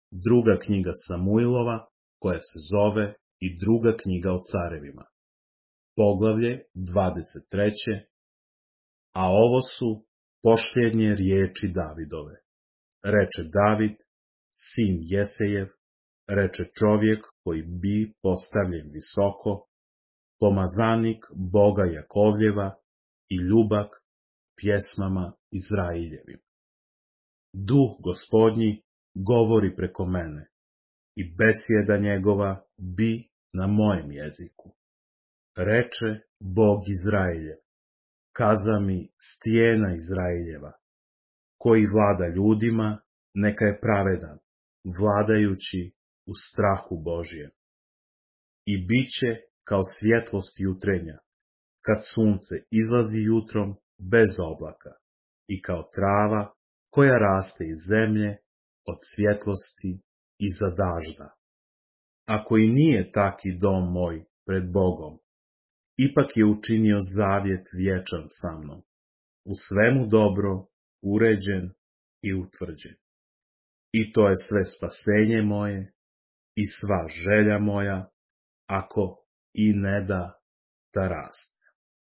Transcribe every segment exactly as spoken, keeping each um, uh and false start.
druga knjiga Samuilova, koja se zove i druga knjiga o carevima. Poglavlje dvadeset treće. A ovo su posljednje riječi Davidove. Reče David, sin Jesejev, reče čovjek koji bi postavljen visoko, pomazanik Boga Jakovljeva i ljubak pjesmama Izraeljevim. Duh Gospodnji govori preko mene i besjeda njegova bi na mojem jeziku. Reče Bog Izraeljev, kaza mi stijena Izraeljeva, koji vlada ljudima, neka je pravedan, vladajući u strahu Božjem. I bit će kao svjetlost jutrenja, kad sunce izlazi jutrom bez oblaka, i kao trava koja raste iz zemlje od svjetlosti iza dažda. Ako i nije taki dom moj pred Bogom, ipak je učinio zavjet vječan sa mnom, u svemu dobro, uređen i utvrđen. I to je sve spasenje moje i sva želja moja, ako i ne da da raste.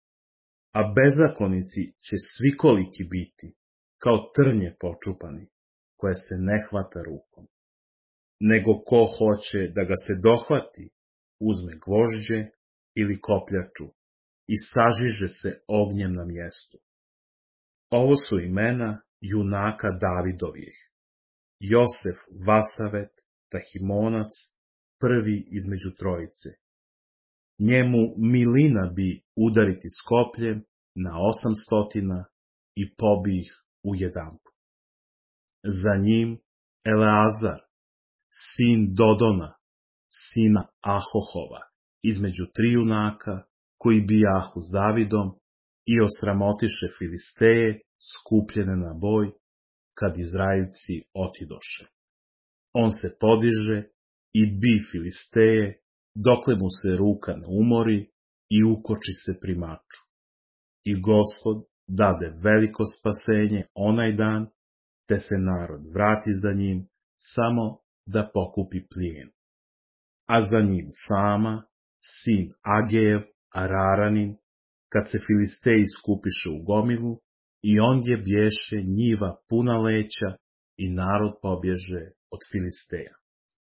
A bezakonici će svikoliki biti, kao trnje počupani, koje se ne hvata rukom. Nego ko hoće da ga se dohvati, uzme gvožđe ili kopljaču i sažiže se ognjem na mjestu. Ovo su imena junaka Davidovih. Josef Vasavet, Tahimonac, prvi između trojice. Njemu milina bi udariti s kopljem na osamstotina i pobi ih u jedanput. Za njim Eleazar, sin Dodona, sina Ahohova, između tri junaka, koji bijahu s Davidom i osramotiše Filisteje skupljene na boj, kad Izraeljci otidoše. On se podiže i bi Filisteje, dokle mu se ruka ne umori i ukoči se pri maču. I Gospod dade veliko spasenje onaj dan, te se narod vrati za njim, samo da pokupi plijen. A za njim Sama, sin Agejev, Araranin, kad se Filisteji skupiše u gomilu, i ondje bješe njiva puna leća i narod pobježe od Filisteja.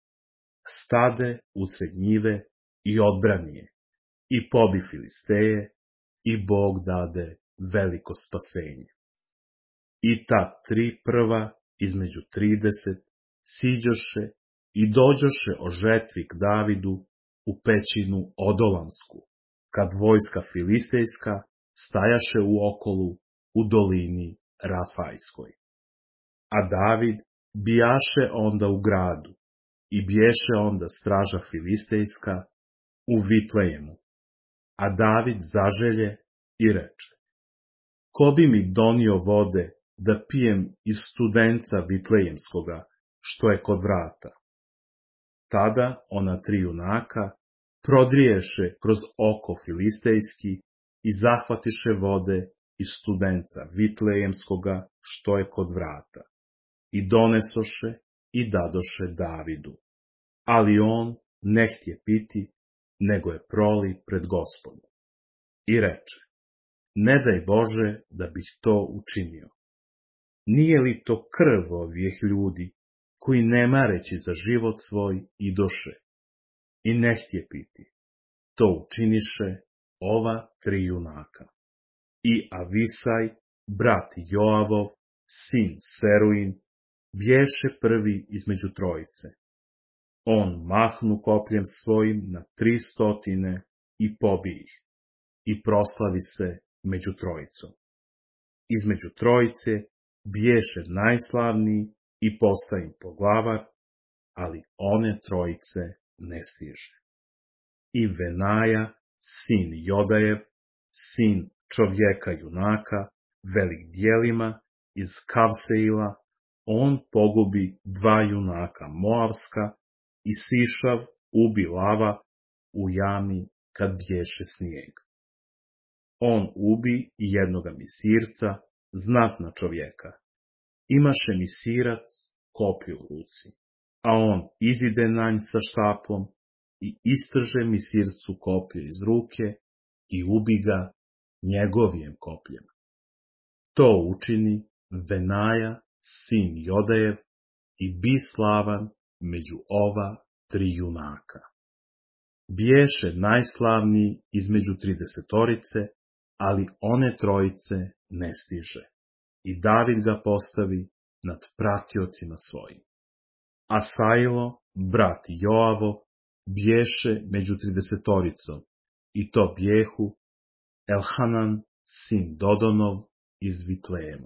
Stade usred njive i odbrani je, i pobi Filisteje, i Bog dade veliko spasenje. I ta tri prva između trideset siđoše i dođoše o žetvi k Davidu u pećinu Odolamsku, kad vojska filistejska stajaše u okolu u dolini Rafajskoj. A David bijaše onda u gradu i bješe onda straža filistejska u Vitlejemu. A David zaželje i reče, ko bi mi donio vode da pijem iz studenca Vitlejemskoga, što je kod vrata? Tada ona tri junaka prodriješe kroz oko filistejski i zahvatiše vode iz studenca Vitlejemskoga, što je kod vrata, i donesoše i dadoše Davidu. Ali on ne htje piti, nego je proli pred Gospodom. I reče, ne daj Bože da bih to učinio. Nije li to krv ovih ljudi, koji ne mareći za život svoj idoše, i ne htje piti? To učiniše ova tri junaka. I Avisaj, brat Joavov, sin Seruin, bješe prvi između trojice. On mahnu kopljem svojim na tri stotine i pobi ih, i proslavi se među trojicom. Između trojice bješe najslavniji i postaje im poglavar, ali one trojice ne stiže. I Venaja, sin Jodajev, sin čovjeka junaka, velik djelima iz Kavseila, on pogubi dva junaka Moavska i Sišav ubi lava u jami kad bješe snijeg. On ubi i jednoga misirca, znatna čovjeka. Imaše misirac koplju u ruci. a on izide na nj sa štapom i istrže mi sircu koplje iz ruke i ubi ga njegovim kopljem. To učini Venaja, sin Jodajev, i bi slavan među ova tri junaka. Biješe najslavniji između tridesetorice, ali one trojice ne stiže. I David ga postavi nad pratiocima svojim. Asailo, brat Joavov, biješe među tridesetoricom, i to bijehu Elhanan, sin Dodonov, iz Vitlejema.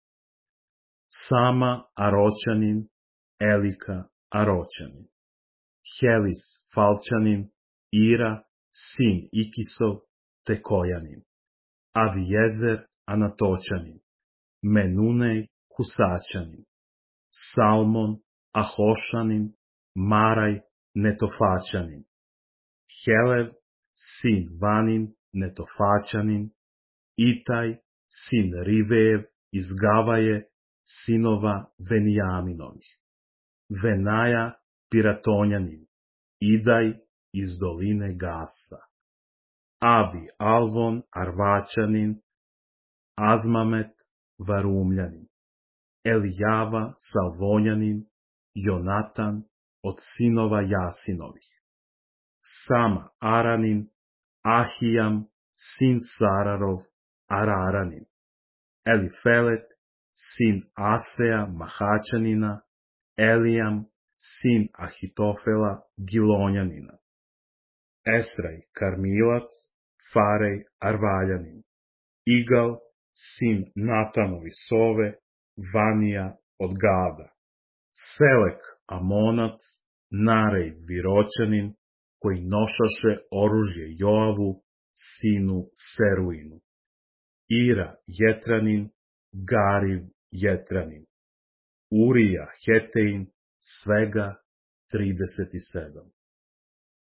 Sama Aroćanin, Elika Aroćanin, Helis Falčanin, Ira, sin Ikisov, Tekojanin, Avijezer Anatoćanin, Menunej Husaćanin, Salmon Ahošanin, Maraj Netofaćanin, Helev, sin Vanin Netofaćanin, Itaj, sin Rivejev iz Gavaje, sinova Venijaminovih, Venaja Piratonjanin, Idaj iz doline Gasa, Avi Alvon Arvaćanin, Azmamet Varumljanin, Elijava Salvonjanin, Jonatan od sinova Jasinovih, Sama Aranin, Ahijam, sin Sararov, Araranin, Elifelet, sin Aseja Mahaćanina, Elijam, sin Ahitofela Gilonjanina, Esraj Karmilac, Farej Arvaljanin, Igal, sin Natanovi Sove, Vanija od Gada, Selek Amonac, Narej Viroćanin, koji nošaše oružje Joavu, sinu Seruinu, Ira Jetranin, Gariv Jetranin, Urija Hetein, svega trideset sedam.